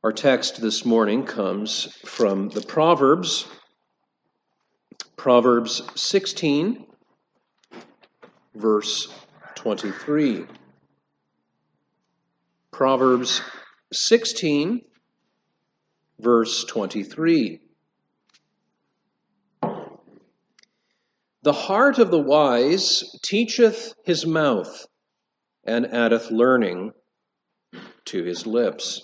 Our text this morning comes from the Proverbs 16, verse 23. Proverbs 16, verse 23. The heart of the wise teacheth his mouth, and addeth learning to his lips.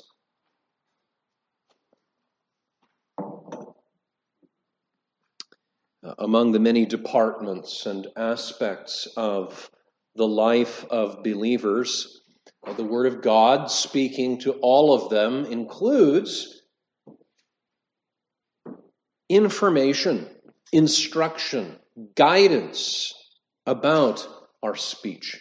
Among the many departments and aspects of the life of believers, the Word of God, speaking to all of them, includes information, instruction, guidance about our speech.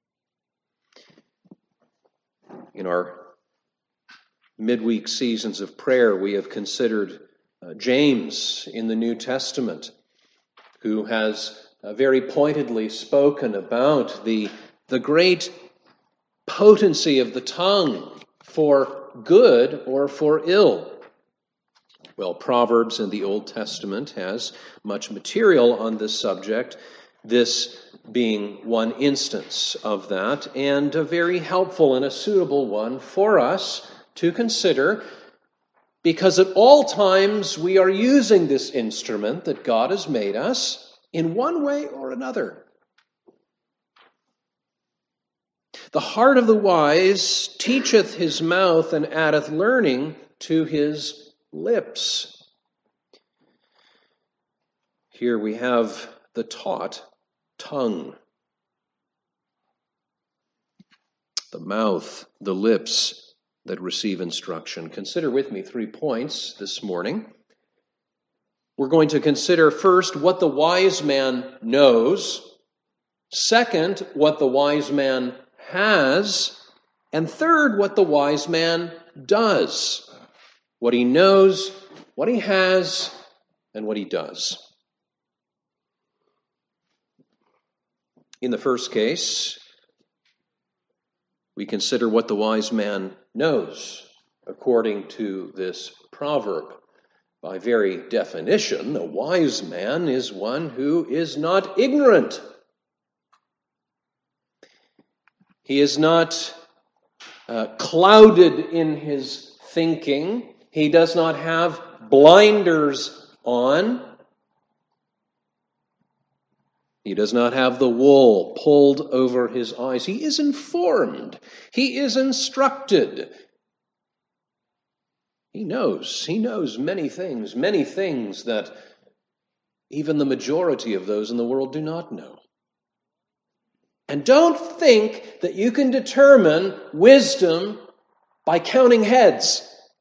In our midweek seasons of prayer, we have considered James in the New Testament, who has very pointedly spoken about the great potency of the tongue for good or for ill. Well, Proverbs in the Old Testament has much material on this subject, this being one instance of that, and a very helpful and a suitable one for us to consider, because at all times we are using this instrument that God has made us in one way or another. The heart of the wise teacheth his mouth, and addeth learning to his lips. Here we have the taught tongue, the mouth, the lips that receive instruction. Consider with me 3 points this morning. We're going to consider first what the wise man knows, second, what the wise man has, and third, what the wise man does. What he knows, what he has, and what he does. In the first case, we consider what the wise man knows, according to this proverb. By very definition, a wise man is one who is not ignorant. He is not clouded in his thinking. He does not have blinders on. He does not have the wool pulled over his eyes. He is informed. He is instructed. He knows many things that even the majority of those in the world do not know. And don't think that you can determine wisdom by counting heads.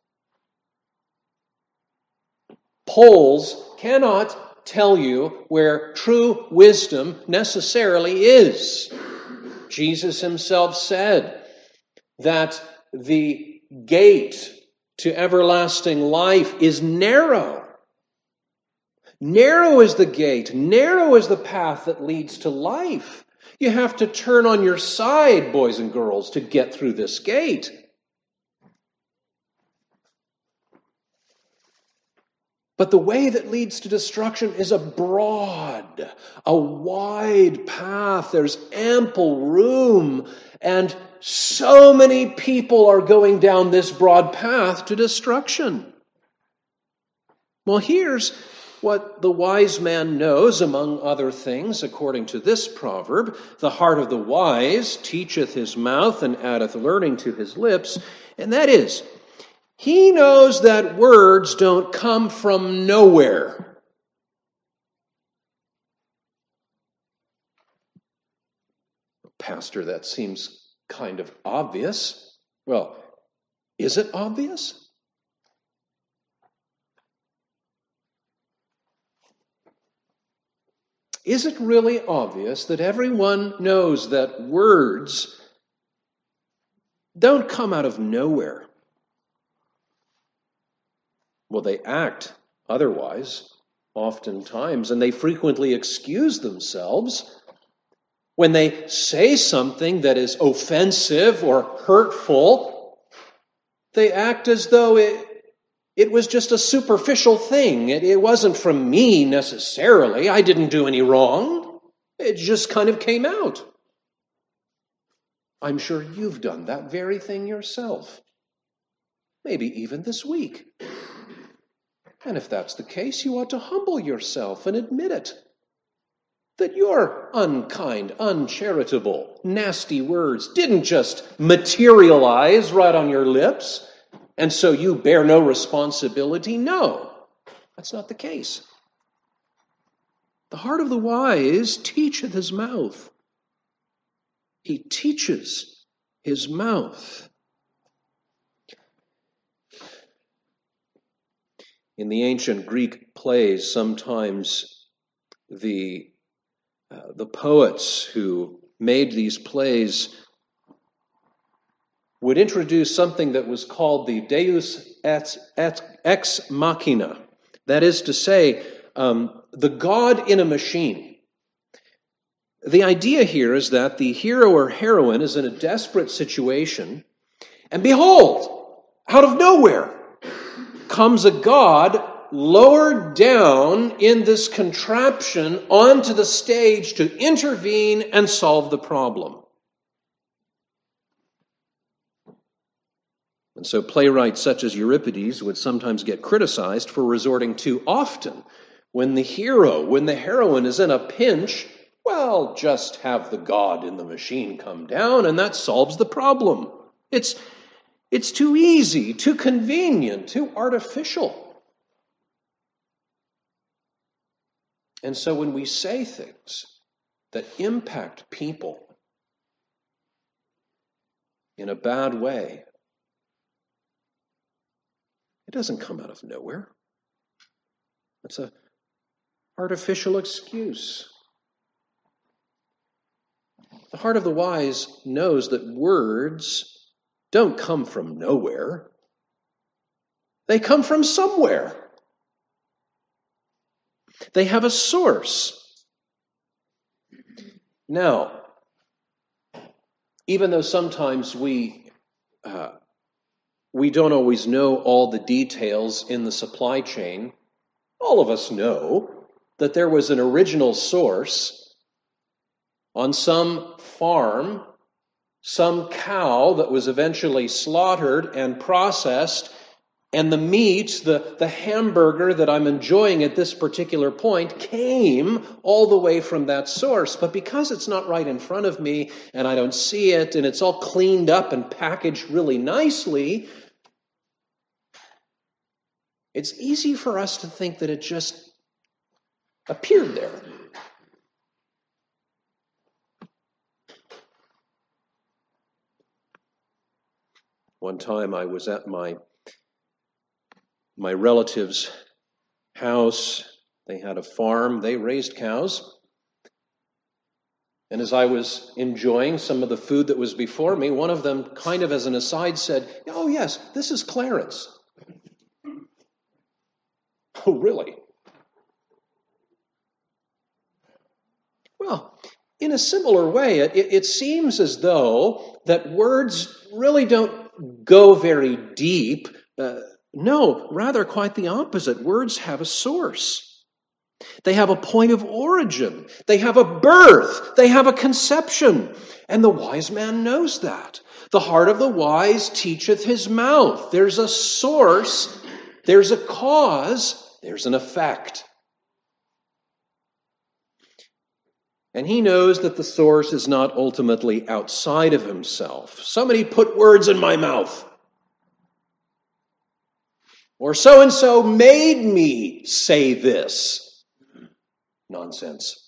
Polls cannot tell you where true wisdom necessarily is. Jesus himself said that the gate to everlasting life is narrow. Narrow is the gate, narrow is the path that leads to life. You have to turn on your side, boys and girls, to get through this gate. But the way that leads to destruction is a broad, a wide path. There's ample room, and so many people are going down this broad path to destruction. Well, here's what the wise man knows, among other things, according to this proverb. The heart of the wise teacheth his mouth, and addeth learning to his lips. And that is, he knows that words don't come from nowhere. Pastor, that seems kind of obvious. Well, is it obvious? Is it really obvious that everyone knows that words don't come out of nowhere? Well, they act otherwise, oftentimes, and they frequently excuse themselves when they say something that is offensive or hurtful. They act as though it was just a superficial thing. It wasn't from me necessarily. I didn't do any wrong. It just kind of came out. I'm sure you've done that very thing yourself. Maybe even this week. And if that's the case, you ought to humble yourself and admit it. That your unkind, uncharitable, nasty words didn't just materialize right on your lips, and so you bear no responsibility. No, that's not the case. The heart of the wise teacheth his mouth. He teaches his mouth. In the ancient Greek plays, sometimes the poets who made these plays would introduce something that was called the deus ex machina. That is to say, the God in a machine. The idea here is that the hero or heroine is in a desperate situation, and behold, out of nowhere comes a God lowered down in this contraption onto the stage to intervene and solve the problem. And so playwrights such as Euripides would sometimes get criticized for resorting too often. When the hero, when the heroine is in a pinch, well, just have the God in the machine come down and that solves the problem. It's too easy, too convenient, too artificial. And so when we say things that impact people in a bad way, it doesn't come out of nowhere. It's an artificial excuse. The heart of the wise knows that words don't come from nowhere. They come from somewhere. They have a source. Now, even though sometimes we don't always know all the details in the supply chain, all of us know that there was an original source on some farm, some cow that was eventually slaughtered and processed, and the meat, the hamburger that I'm enjoying at this particular point came all the way from that source. But because it's not right in front of me and I don't see it and it's all cleaned up and packaged really nicely, it's easy for us to think that it just appeared there. One time I was at my relative's house. They had a farm. They raised cows. And as I was enjoying some of the food that was before me, one of them, kind of as an aside, said, "Oh, yes, this is Clarence." "Oh, really?" Well, in a similar way, it seems as though that words really don't go very deep. No, rather quite the opposite. Words have a source. They have a point of origin. They have a birth. They have a conception. And the wise man knows that. The heart of the wise teacheth his mouth. There's a source, there's a cause, there's an effect. And he knows that the source is not ultimately outside of himself. Somebody put words in my mouth. Or so-and-so made me say this. Nonsense.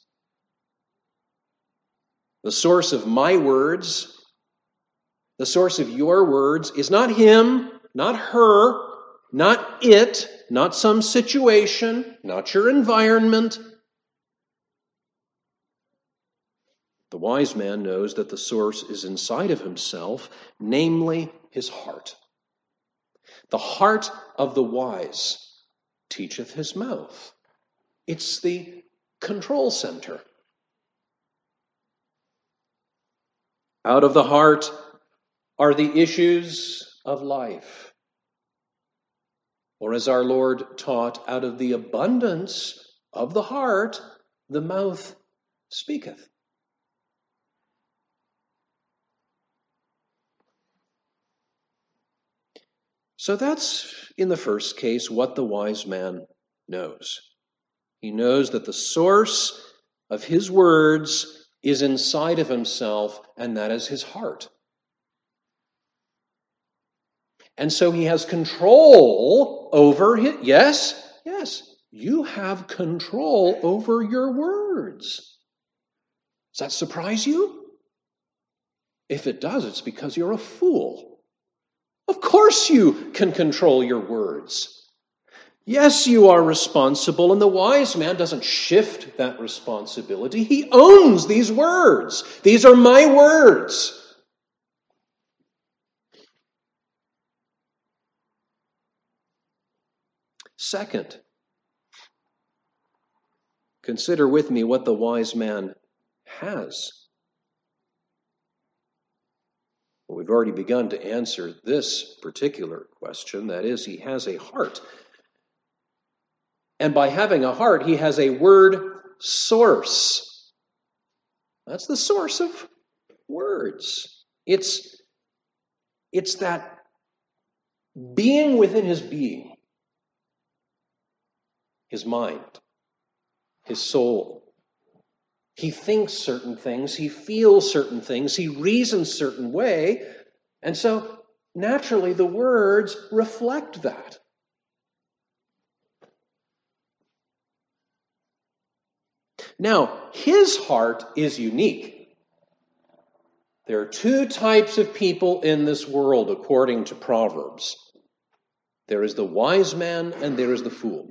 The source of my words, the source of your words, is not him, not her, not it, not some situation, not your environment. The wise man knows that the source is inside of himself, namely his heart. The heart of the wise teacheth his mouth. It's the control center. Out of the heart are the issues of life. Or as our Lord taught, out of the abundance of the heart, the mouth speaketh. So that's, in the first case, what the wise man knows. He knows that the source of his words is inside of himself, and that is his heart. And so he has control over it. Yes, you have control over your words. Does that surprise you? If it does, it's because you're a fool. Of course you can control your words. Yes, you are responsible, and the wise man doesn't shift that responsibility. He owns these words. These are my words. Second, consider with me what the wise man has. Well, we've already begun to answer this particular question. That is, he has a heart. And by having a heart, he has a word source. That's the source of words. It's that being within his being, his mind, his soul. He thinks certain things, he feels certain things, he reasons a certain way, and so naturally the words reflect that. Now, his heart is unique. There are two types of people in this world, according to Proverbs. There is the wise man and there is the fool.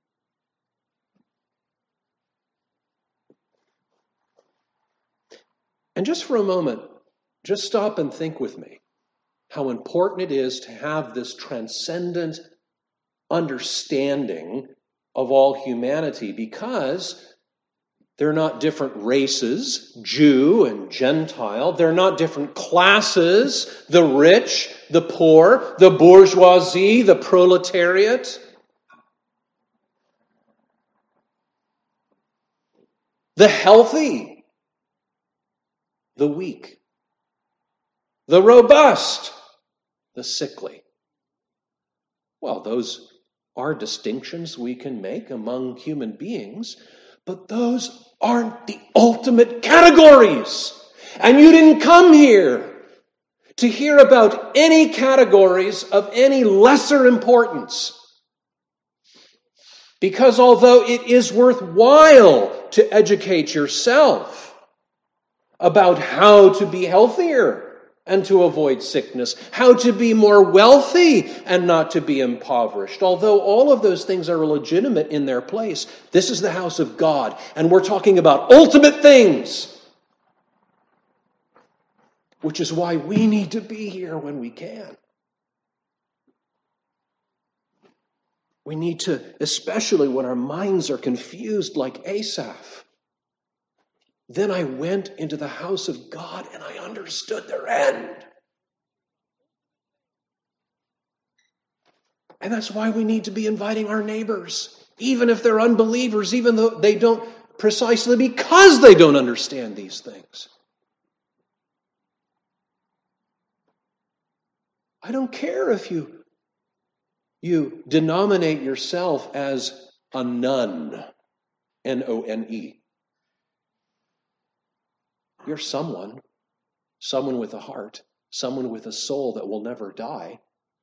And just for a moment, just stop and think with me how important it is to have this transcendent understanding of all humanity, because they're not different races, Jew and Gentile. They're not different classes, the rich, the poor, the bourgeoisie, the proletariat. The healthy, the weak, the robust, the sickly. Well, those are distinctions we can make among human beings, but those aren't the ultimate categories. And you didn't come here to hear about any categories of any lesser importance. Because although it is worthwhile to educate yourself about how to be healthier and to avoid sickness, how to be more wealthy and not to be impoverished. Although all of those things are legitimate in their place, this is the house of God, and we're talking about ultimate things, which is why we need to be here when we can. We need to, especially when our minds are confused like Asaph. Then I went into the house of God and I understood their end. And that's why we need to be inviting our neighbors, even if they're unbelievers, even though they don't, precisely because they don't understand these things. I don't care if you denominate yourself as a nun, None. You're someone with a heart, someone with a soul that will never die.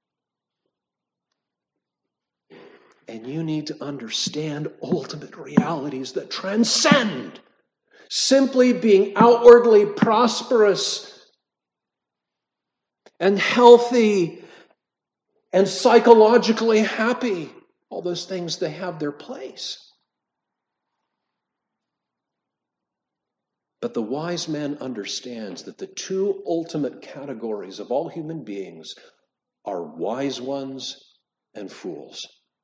And you need to understand ultimate realities that transcend simply being outwardly prosperous and healthy and psychologically happy. All those things, they have their place. But the wise man understands that the two ultimate categories of all human beings are wise ones and fools.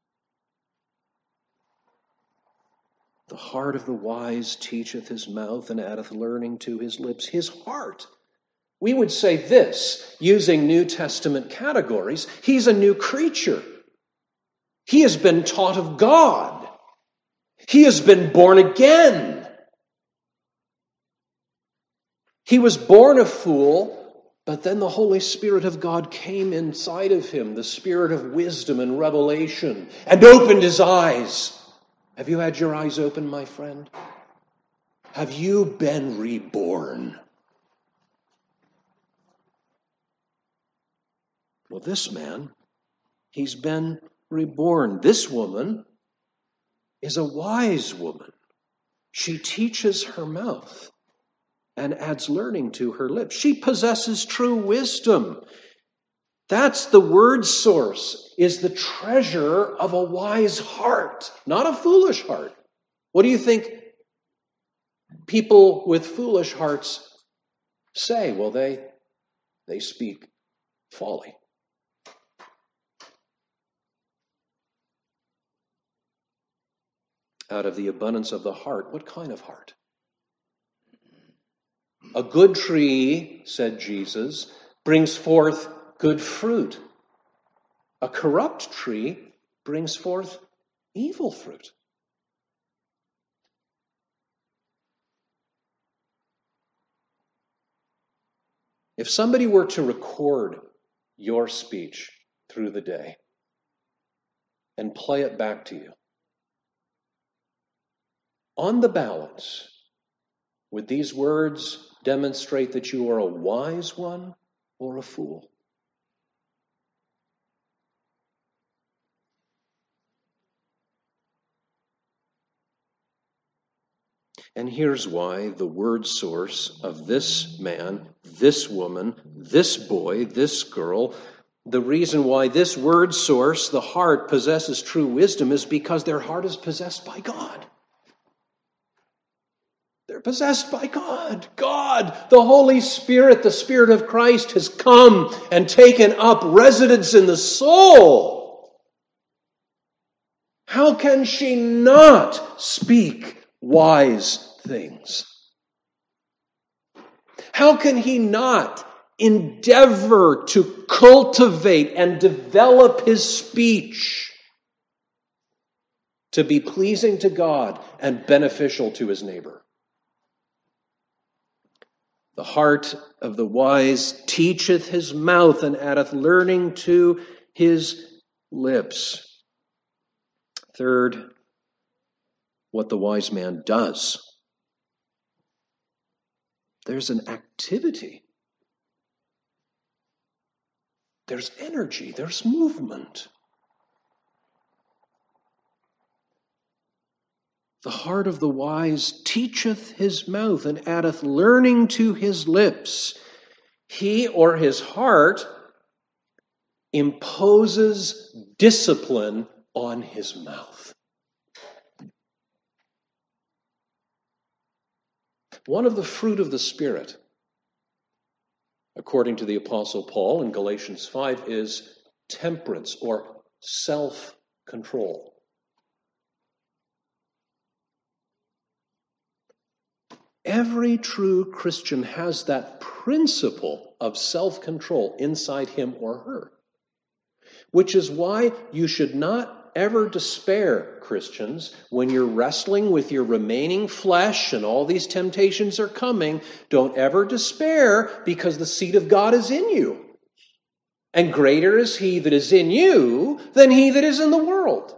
The heart of the wise teacheth his mouth and addeth learning to his lips. His heart. We would say this, using New Testament categories, he's a new creature. He has been taught of God. He has been born again. He was born a fool, but then the Holy Spirit of God came inside of him, the Spirit of wisdom and revelation, and opened his eyes. Have you had your eyes open, my friend? Have you been reborn? Well, this man, he's been reborn. This woman is a wise woman. She teaches her mouth and adds learning to her lips. She possesses true wisdom. That's the word source, is the treasure of a wise heart, not a foolish heart. What do you think people with foolish hearts say? Well, they speak folly. Out of the abundance of the heart. What kind of heart? A good tree, said Jesus, brings forth good fruit. A corrupt tree brings forth evil fruit. If somebody were to record your speech through the day and play it back to you, on the balance, would these words demonstrate that you are a wise one or a fool? And here's why the word source of this man, this woman, this boy, this girl, the reason why this word source, the heart, possesses true wisdom is because their heart is possessed by God. They're possessed by God. God, the Holy Spirit, the Spirit of Christ, has come and taken up residence in the soul. How can she not speak wise things? How can he not endeavor to cultivate and develop his speech to be pleasing to God and beneficial to his neighbor? The heart of the wise teacheth his mouth and addeth learning to his lips. Third, what the wise man does. There's an activity. There's energy. There's movement. The heart of the wise teacheth his mouth and addeth learning to his lips. He or his heart imposes discipline on his mouth. One of the fruit of the Spirit, according to the Apostle Paul in Galatians 5, is temperance or self-control. Every true Christian has that principle of self-control inside him or her, which is why you should not ever despair, Christians, when you're wrestling with your remaining flesh and all these temptations are coming. Don't ever despair, because the seed of God is in you. And greater is he that is in you than he that is in the world.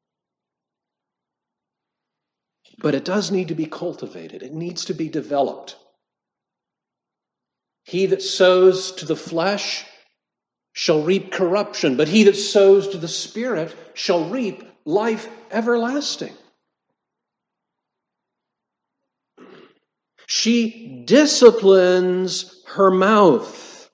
But it does need to be cultivated. It needs to be developed. He that sows to the flesh shall reap corruption, but he that sows to the Spirit shall reap life everlasting. She disciplines her mouth.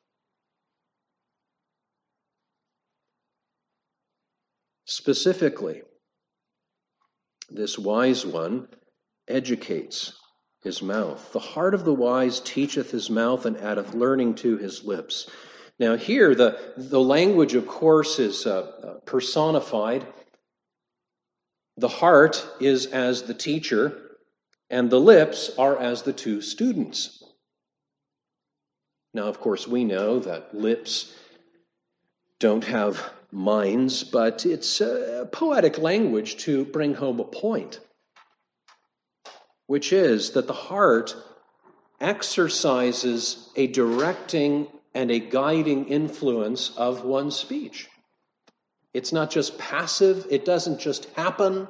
Specifically, this wise one educates his mouth. The heart of the wise teacheth his mouth and addeth learning to his lips. Now here, the language, of course, is personified. The heart is as the teacher, and the lips are as the two students. Now, of course, we know that lips don't have minds, but it's poetic language to bring home a point, which is that the heart exercises a directing and a guiding influence of one's speech. It's not just passive. It doesn't just happen.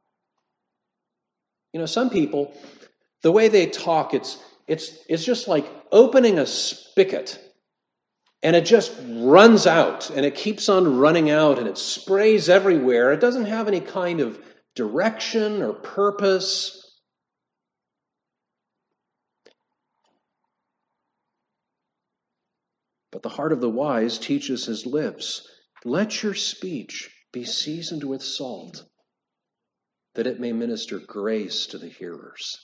Some people, the way they talk, it's just like opening a spigot, and it just runs out, and it keeps on running out, and it sprays everywhere. It doesn't have any kind of direction or purpose. But the heart of the wise teaches his lips, let your speech be seasoned with salt, that it may minister grace to the hearers.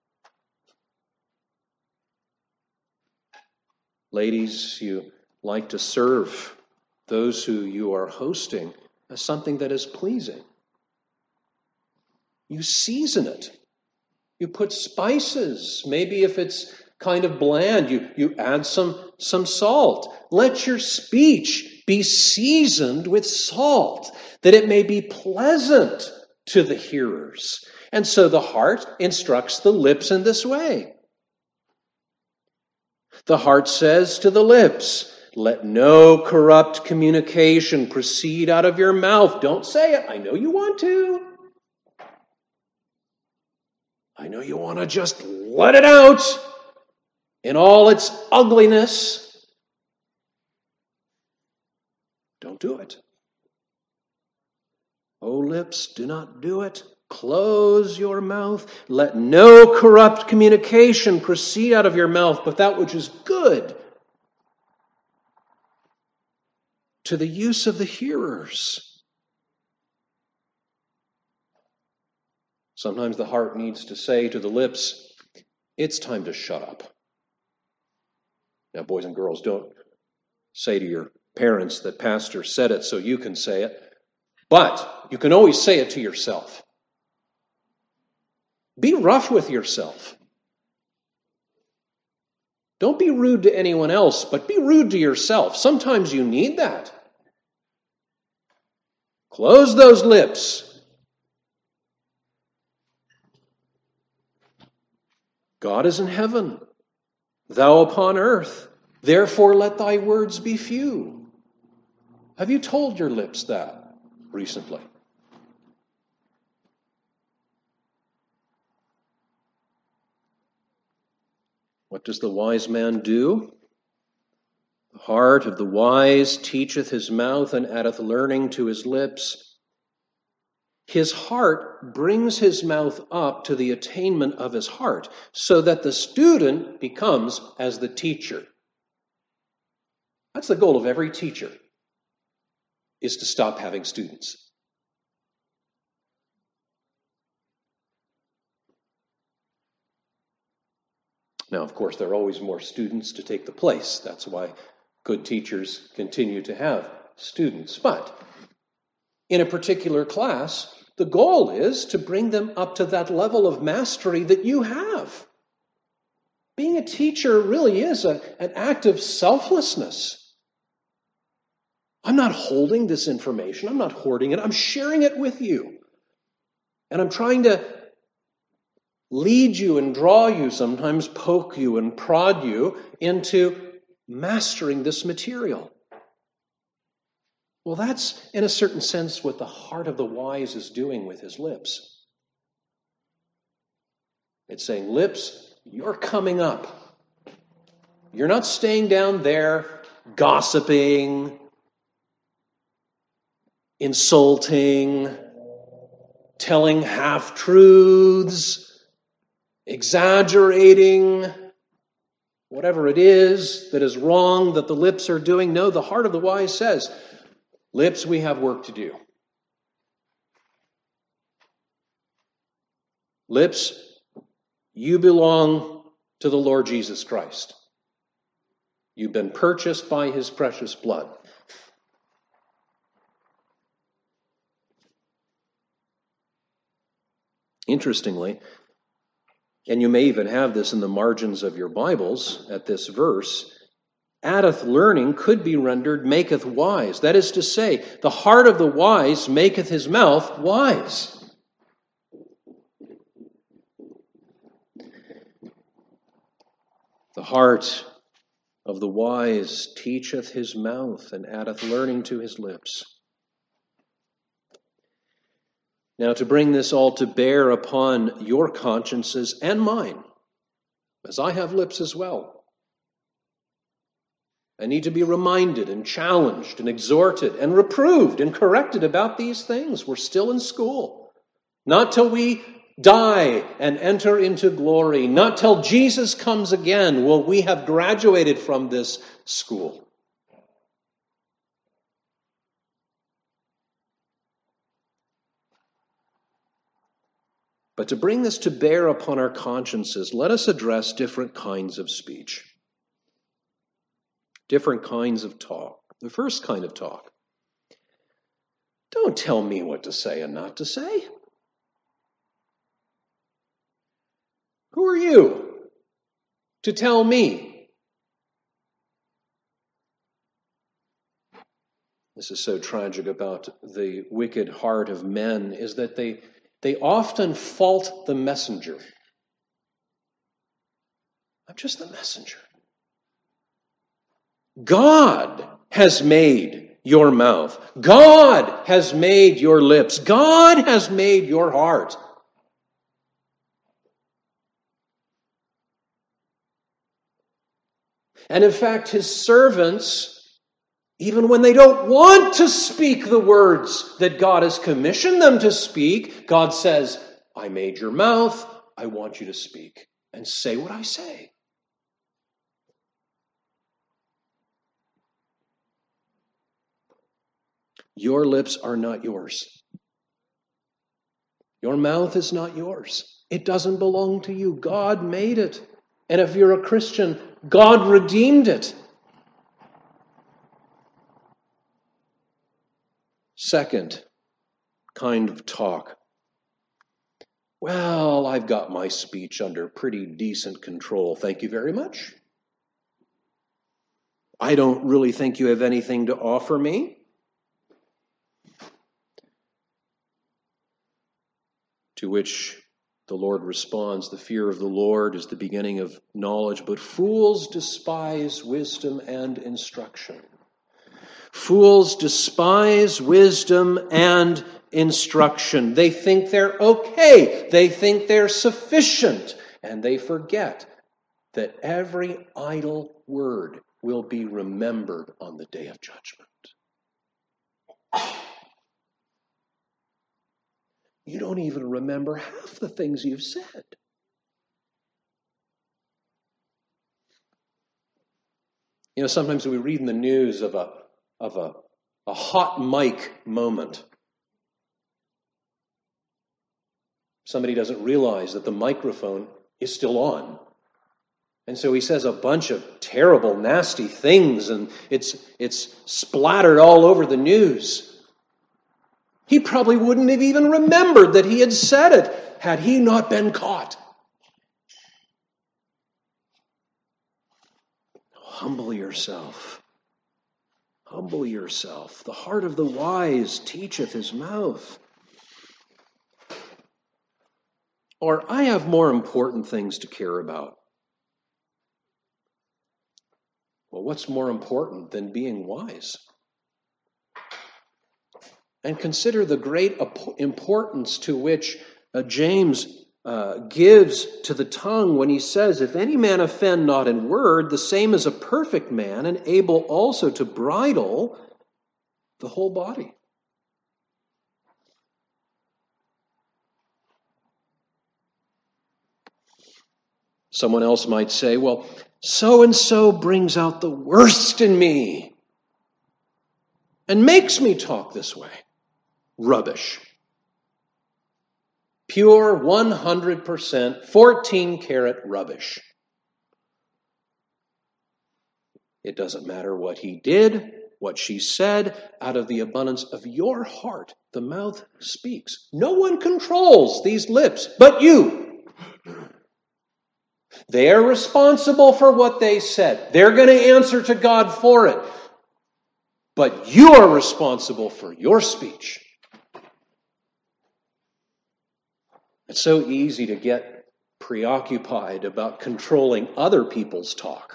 Ladies, you like to serve those who you are hosting as something that is pleasing. You season it. You put spices. Maybe if it's kind of bland, you add some salt. Let your speech be seasoned with salt, that it may be pleasant to the hearers. And so the heart instructs the lips in this way. The heart says to the lips, let no corrupt communication proceed out of your mouth. Don't say it. I know you want to. I know you want to just let it out in all its ugliness. Don't do it. O lips, do not do it. Close your mouth. Let no corrupt communication proceed out of your mouth, but that which is good to the use of the hearers. Sometimes the heart needs to say to the lips, it's time to shut up. Now, boys and girls, don't say to your parents that pastor said it so you can say it, but you can always say it to yourself. Be rough with yourself. Don't be rude to anyone else, but be rude to yourself. Sometimes you need that. Close those lips. God is in heaven, thou upon earth. Therefore let thy words be few. Have you told your lips that recently? What does the wise man do? The heart of the wise teacheth his mouth and addeth learning to his lips. His heart brings his mouth up to the attainment of his heart, so that the student becomes as the teacher. That's the goal of every teacher, is to stop having students. Now, of course, there are always more students to take the place. That's why good teachers continue to have students. But in a particular class, the goal is to bring them up to that level of mastery that you have. Being a teacher really is an act of selflessness. I'm not holding this information. I'm not hoarding it. I'm sharing it with you. And I'm trying to lead you and draw you, sometimes poke you and prod you into mastering this material. Well, that's, in a certain sense, what the heart of the wise is doing with his lips. It's saying, lips, you're coming up. You're not staying down there gossiping, insulting, telling half-truths, exaggerating, whatever it is that is wrong that the lips are doing. No, the heart of the wise says, lips, we have work to do. Lips, you belong to the Lord Jesus Christ. You've been purchased by his precious blood. Interestingly, and you may even have this in the margins of your Bibles at this verse, addeth learning could be rendered maketh wise. That is to say, the heart of the wise maketh his mouth wise. The heart of the wise teacheth his mouth, and addeth learning to his lips. Now, to bring this all to bear upon your consciences and mine, as I have lips as well, I need to be reminded and challenged and exhorted and reproved and corrected about these things. We're still in school. Not till we die and enter into glory, not till Jesus comes again will we have graduated from this school. But to bring this to bear upon our consciences, let us address different kinds of speech, different kinds of talk. The first kind of talk: don't tell me what to say and not to say. Who are you to tell me? This is so tragic about the wicked heart of men, is that they often fault the messenger. I'm just the messenger. God has made your mouth. God has made your lips. God has made your heart. And in fact, his servants, even when they don't want to speak the words that God has commissioned them to speak, God says, I made your mouth. I want you to speak and say what I say. Your lips are not yours. Your mouth is not yours. It doesn't belong to you. God made it. And if you're a Christian, God redeemed it. Second kind of talk. Well, I've got my speech under pretty decent control. Thank you very much. I don't really think you have anything to offer me. To which the Lord responds, the fear of the Lord is the beginning of knowledge, but fools despise wisdom and instruction. Fools despise wisdom and instruction. They think they're okay. They think they're sufficient. And they forget that every idle word will be remembered on the day of judgment. You don't even remember half the things you've said. You know, sometimes we read in the news of a hot mic moment. Somebody doesn't realize that the microphone is still on. And so he says a bunch of terrible, nasty things, and it's splattered all over the news. He probably wouldn't have even remembered that he had said it had he not been caught. Humble yourself. Humble yourself. The heart of the wise teacheth his mouth. Or, I have more important things to care about. Well, what's more important than being wise? And consider the great importance to which James gives to the tongue when he says, if any man offend not in word, the same is a perfect man, and able also to bridle the whole body. Someone else might say, well, so-and-so brings out the worst in me and makes me talk this way. Rubbish. Pure 100%, 14-karat rubbish. It doesn't matter what he did, what she said, out of the abundance of your heart, the mouth speaks. No one controls these lips but you. They're responsible for what they said. They're going to answer to God for it. But you are responsible for your speech. It's so easy to get preoccupied about controlling other people's talk.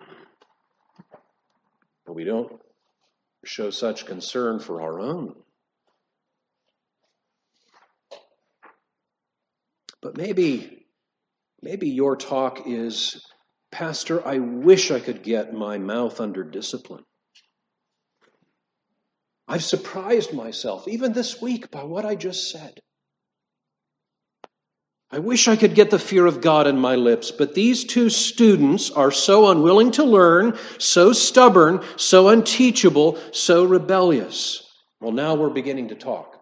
But we don't show such concern for our own. But maybe your talk is, Pastor, I wish I could get my mouth under discipline. I've surprised myself, even this week, by what I just said. I wish I could get the fear of God in my lips, but these two students are so unwilling to learn, so stubborn, so unteachable, so rebellious. Well, now we're beginning to talk.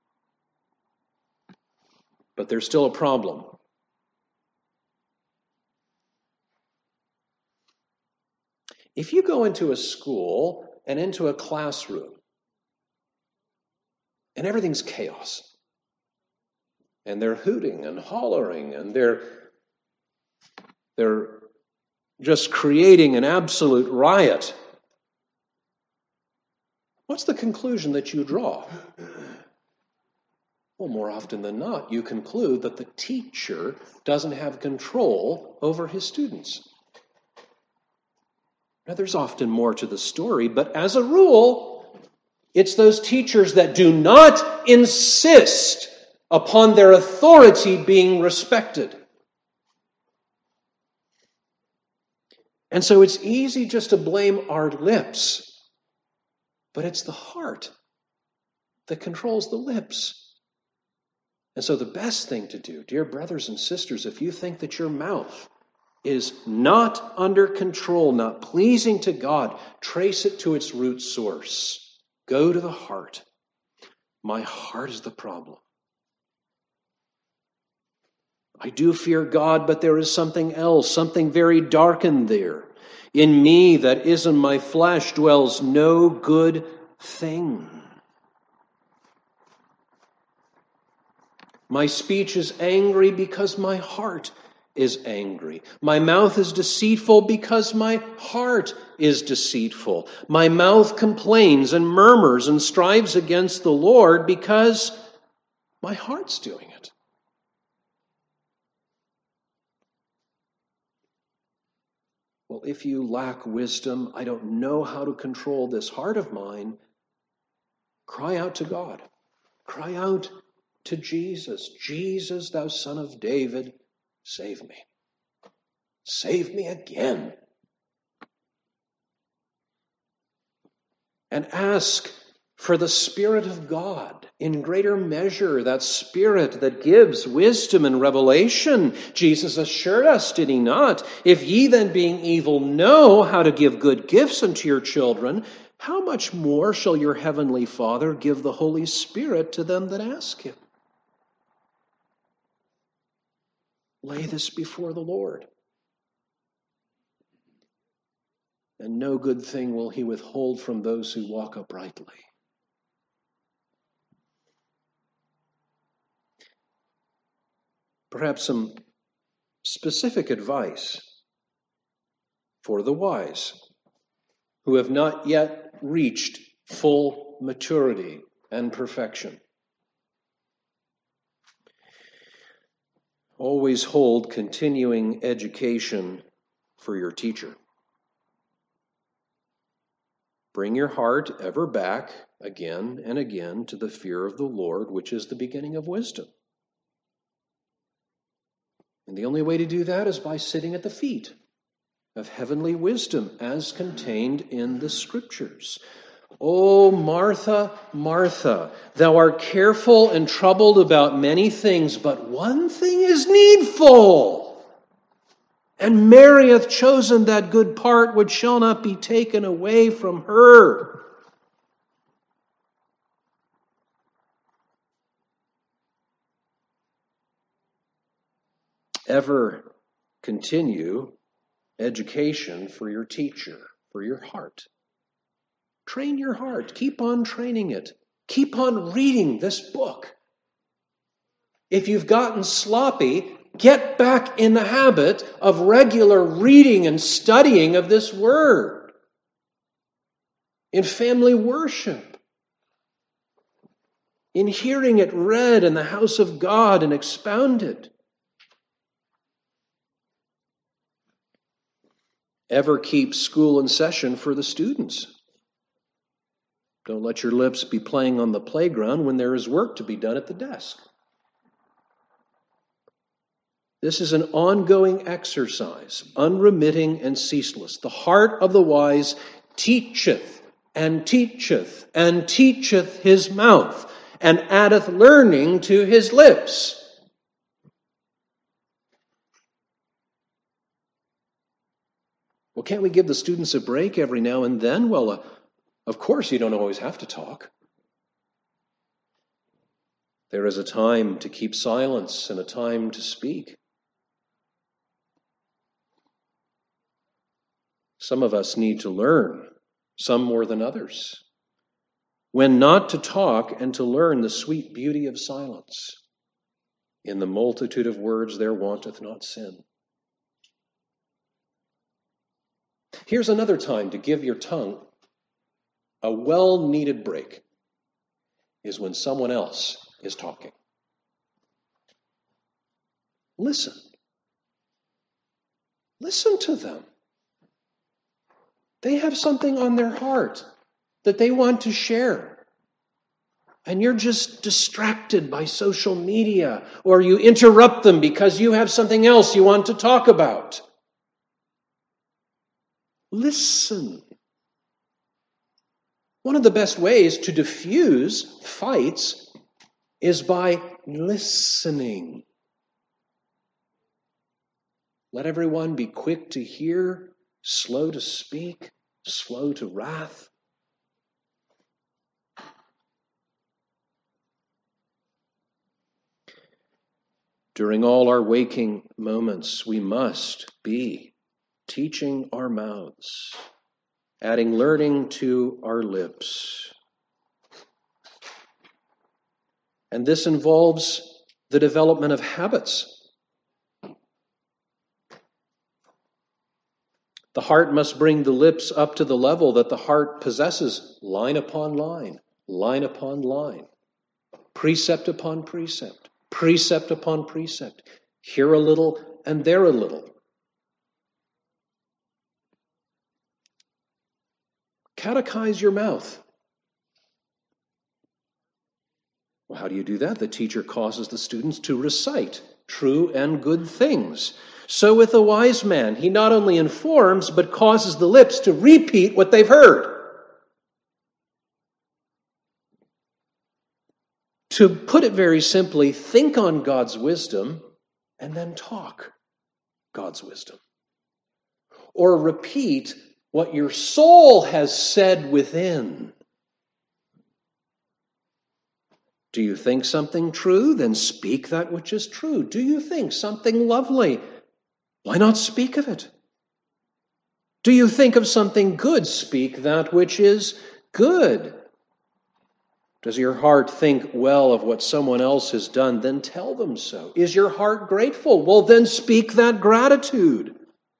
But there's still a problem. If you go into a school and into a classroom, and everything's chaos, and they're hooting and hollering, and they're just creating an absolute riot, what's the conclusion that you draw? Well, more often than not, you conclude that the teacher doesn't have control over his students. Now, there's often more to the story, but as a rule, it's those teachers that do not insist upon their authority being respected. And so it's easy just to blame our lips, but it's the heart that controls the lips. And so the best thing to do, dear brothers and sisters, if you think that your mouth is not under control, not pleasing to God, trace it to its root source. Go to the heart. My heart is the problem. I do fear God, but there is something else, something very darkened there. In me, that is in my flesh, dwells no good thing. My speech is angry because my heart is angry. My mouth is deceitful because my heart is deceitful. My mouth complains and murmurs and strives against the Lord because my heart's doing it. Well, if you lack wisdom, I don't know how to control this heart of mine, cry out to God. Cry out to Jesus. Jesus, thou Son of David, save me. Save me again. And ask for the Spirit of God in greater measure, that Spirit that gives wisdom and revelation. Jesus assured us, did he not? If ye then, being evil, know how to give good gifts unto your children, how much more shall your heavenly Father give the Holy Spirit to them that ask him? Lay this before the Lord. And no good thing will he withhold from those who walk uprightly. Perhaps some specific advice for the wise who have not yet reached full maturity and perfection. Always hold continuing education for your teacher. Bring your heart ever back again and again to the fear of the Lord, which is the beginning of wisdom. And the only way to do that is by sitting at the feet of heavenly wisdom as contained in the Scriptures. O Martha, Martha, thou art careful and troubled about many things, but one thing is needful. And Mary hath chosen that good part which shall not be taken away from her. Ever continue education for your teacher, for your heart. Train your heart. Keep on training it. Keep on reading this book. If you've gotten sloppy, get back in the habit of regular reading and studying of this word in family worship, in hearing it read in the house of God and expounded. Ever keep school in session for the students. Don't let your lips be playing on the playground when there is work to be done at the desk. This is an ongoing exercise, unremitting and ceaseless. The heart of the wise teacheth and teacheth and teacheth his mouth, and addeth learning to his lips. Well, can't we give the students a break every now and then? Well, of course, you don't always have to talk. There is a time to keep silence and a time to speak. Some of us need to learn, some more than others, when not to talk and to learn the sweet beauty of silence. In the multitude of words there wanteth not sin. Here's another time to give your tongue a well-needed break, is when someone else is talking. Listen. Listen to them. They have something on their heart that they want to share. And you're just distracted by social media, or you interrupt them because you have something else you want to talk about. Listen. One of the best ways to diffuse fights is by listening. Let everyone be quick to hear, slow to speak, slow to wrath. During all our waking moments, we must be teaching our mouths, adding learning to our lips. And this involves the development of habits. The heart must bring the lips up to the level that the heart possesses, line upon line upon line, precept upon precept, precept upon precept, here a little and there a little. Catechize your mouth. Well, how do you do that? The teacher causes the students to recite true and good things. So with a wise man, he not only informs, but causes the lips to repeat what they've heard. To put it very simply, think on God's wisdom and then talk God's wisdom. Or repeat what your soul has said within. Do you think something true? Then speak that which is true. Do you think something lovely? Why not speak of it? Do you think of something good? Speak that which is good. Does your heart think well of what someone else has done? Then tell them so. Is your heart grateful? Well, then speak that gratitude.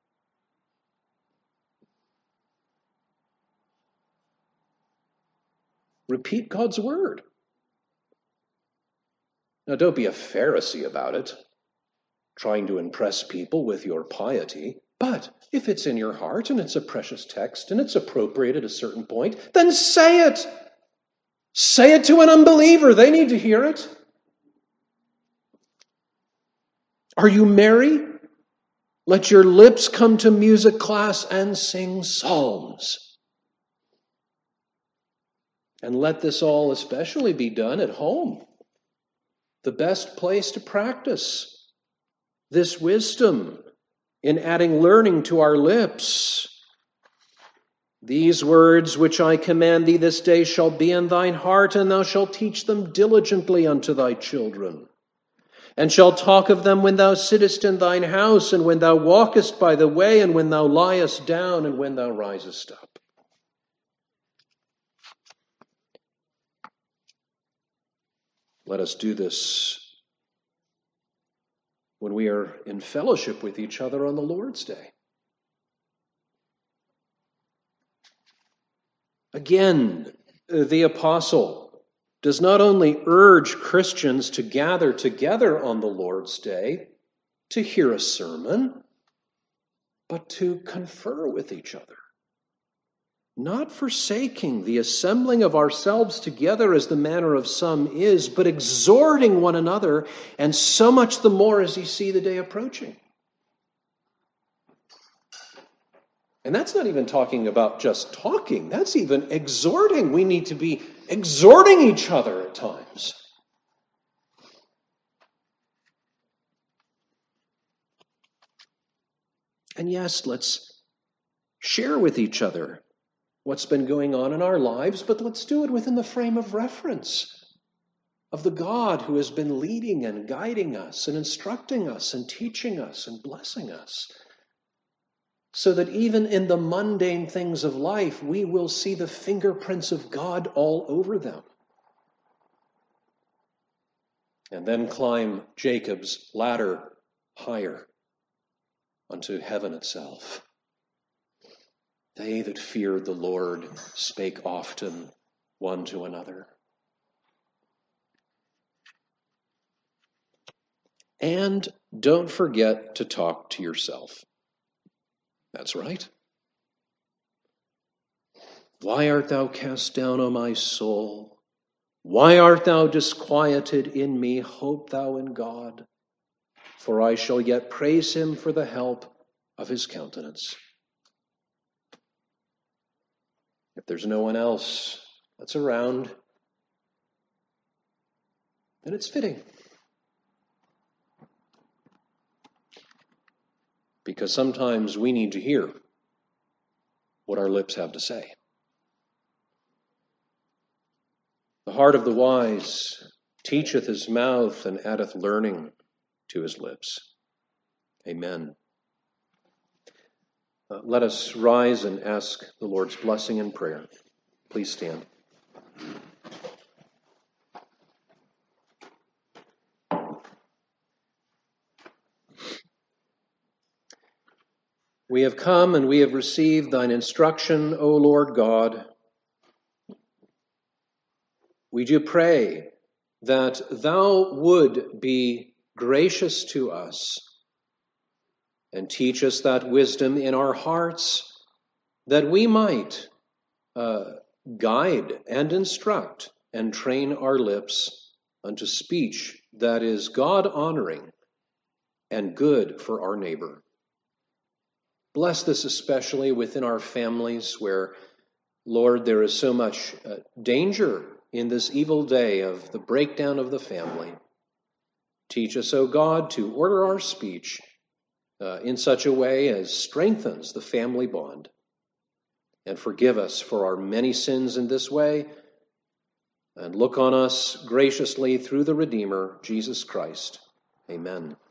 Repeat God's word. Now, don't be a Pharisee about it, trying to impress people with your piety. But if it's in your heart and it's a precious text and it's appropriate at a certain point, then say it. Say it to an unbeliever. They need to hear it. Are you merry? Let your lips come to music class and sing psalms. And let this all especially be done at home. The best place to practice this wisdom in adding learning to our lips. These words which I command thee this day shall be in thine heart, and thou shalt teach them diligently unto thy children, and shalt talk of them when thou sittest in thine house, and when thou walkest by the way, and when thou liest down, and when thou risest up. Let us do this when we are in fellowship with each other on the Lord's Day. Again, the apostle does not only urge Christians to gather together on the Lord's Day to hear a sermon, but to confer with each other, not forsaking the assembling of ourselves together as the manner of some is, but exhorting one another, and so much the more as you see the day approaching. And that's not even talking about just talking. That's even exhorting. We need to be exhorting each other at times. And yes, let's share with each other what's been going on in our lives, but let's do it within the frame of reference of the God who has been leading and guiding us and instructing us and teaching us and blessing us, so that even in the mundane things of life, we will see the fingerprints of God all over them. And then climb Jacob's ladder higher unto heaven itself. They that feared the Lord spake often one to another. And don't forget to talk to yourself. That's right. Why art thou cast down, O my soul? Why art thou disquieted in me? Hope thou in God, for I shall yet praise him for the help of his countenance. If there's no one else that's around, then it's fitting. Because sometimes we need to hear what our lips have to say. The heart of the wise teacheth his mouth and addeth learning to his lips. Amen. Let us rise and ask the Lord's blessing in prayer. Please stand. We have come and we have received thine instruction, O Lord God. We do pray that thou would be gracious to us and teach us that wisdom in our hearts, that we might guide and instruct and train our lips unto speech that is God-honoring and good for our neighbor. Bless this especially within our families where, Lord, there is so much danger in this evil day of the breakdown of the family. Teach us, O God, to order our speech in such a way as strengthens the family bond. And forgive us for our many sins in this way, and look on us graciously through the Redeemer, Jesus Christ. Amen.